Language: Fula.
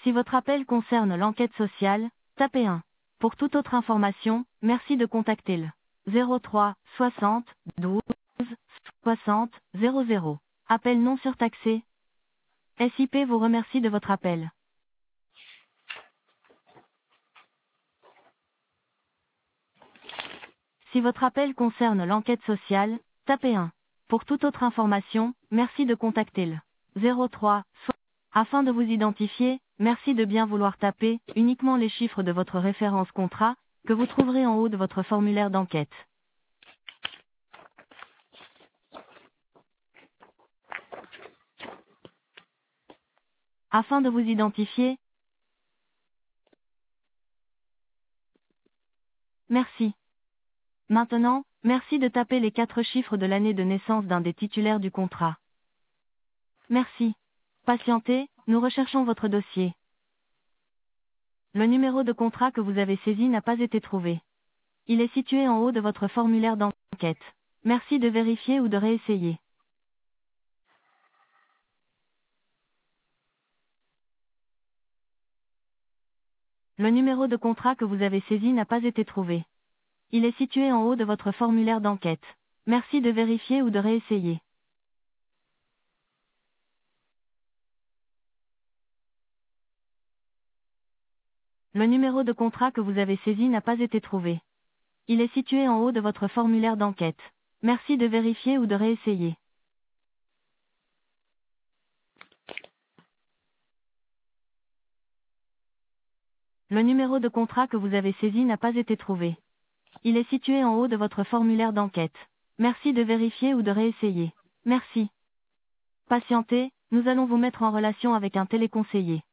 Si votre appel concerne l'enquête sociale, tapez 1. Pour toute autre information, merci de contacter le 03 60 12 60 00. Appel non surtaxé. SIP vous remercie de votre appel. Si votre appel concerne l'enquête sociale, tapez 1. Pour toute autre information, merci de contacter le 03. Afin de vous identifier, merci de bien vouloir taper uniquement les chiffres de votre référence contrat, que vous trouverez en haut de votre formulaire d'enquête. Afin de vous identifier, merci. Maintenant, merci de taper les 4 chiffres de l'année de naissance d'un des titulaires du contrat. Merci. Patientez, nous recherchons votre dossier. Le numéro de contrat que vous avez saisi n'a pas été trouvé. Il est situé en haut de votre formulaire d'enquête. Merci de vérifier ou de réessayer. Le numéro de contrat que vous avez saisi n'a pas été trouvé. Il est situé en haut de votre formulaire d'enquête. Merci de vérifier ou de réessayer. Le numéro de contrat que vous avez saisi n'a pas été trouvé. Il est situé en haut de votre formulaire d'enquête. Merci de vérifier ou de réessayer. Le numéro de contrat que vous avez saisi n'a pas été trouvé. Il est situé en haut de votre formulaire d'enquête. Merci de vérifier ou de réessayer. Merci. Patientez, nous allons vous mettre en relation avec un téléconseiller.